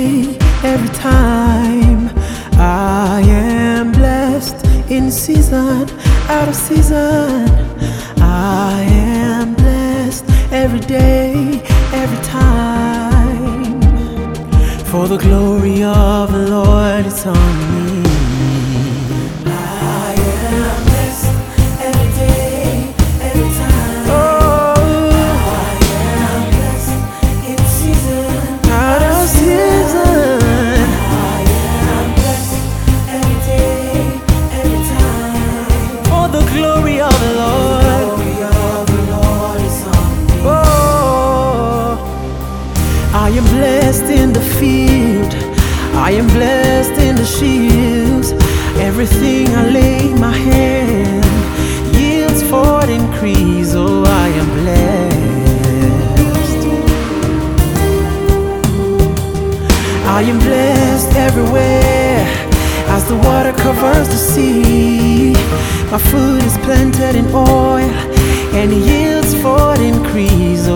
day, every time. I am blessed in season, out of season. I am blessed every day, every time. For the glory of the Lord is on me. I am blessed every day, every time. I am blessed in season, out of season. I am blessed every day, every time. For the glory of the Lord. I am blessed in the field, I am blessed in the shields. Everything I lay my hand yields for increase. Oh, I am blessed. I am blessed everywhere as the water covers the sea. My food is planted in oil and yields for increase.